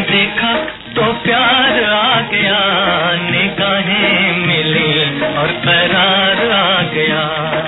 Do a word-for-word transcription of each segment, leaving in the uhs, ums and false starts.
देखा तो प्यार आ गया, निगाहें मिली और करार आ गया।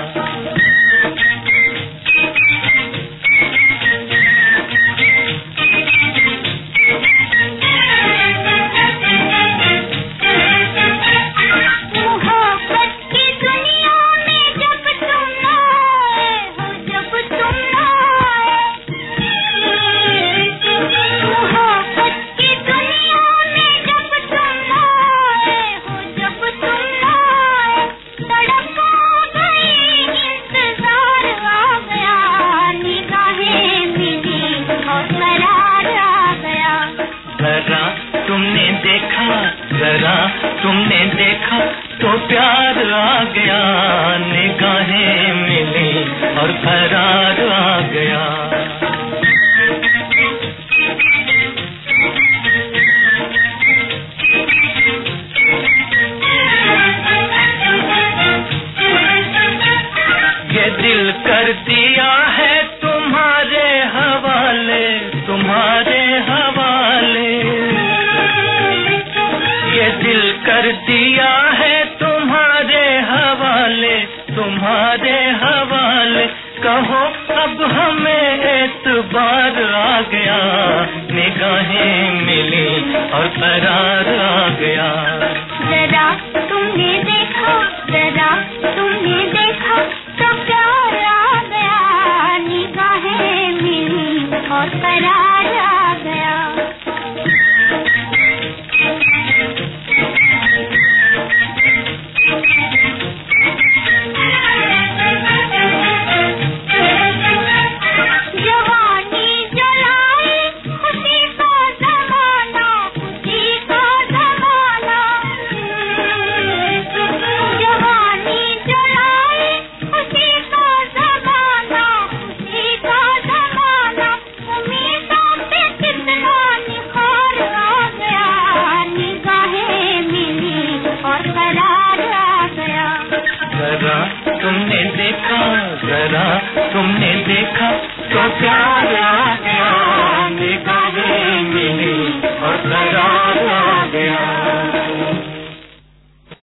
जरा तुमने देखा तो प्यार आ गया, निगाहें मिली और करार आ गया। ये दिल कर दिया है तुम्हारे हवाले, तुम्हारे हवाले। ये दिल कर दिया है तुम्हारे हवाले, तुम्हारे हवाले। कहो अब हमें एतबार आ गया, निगाहें मिली और करार आ गया। जरा तुमने देखा, जरा तुमने देखा तो प्यार आ गया, निगाहें मिली और करार आ गया। जरा तुमने देखा, जरा तुमने देखा तो प्यार आ गया, निगाहें मिली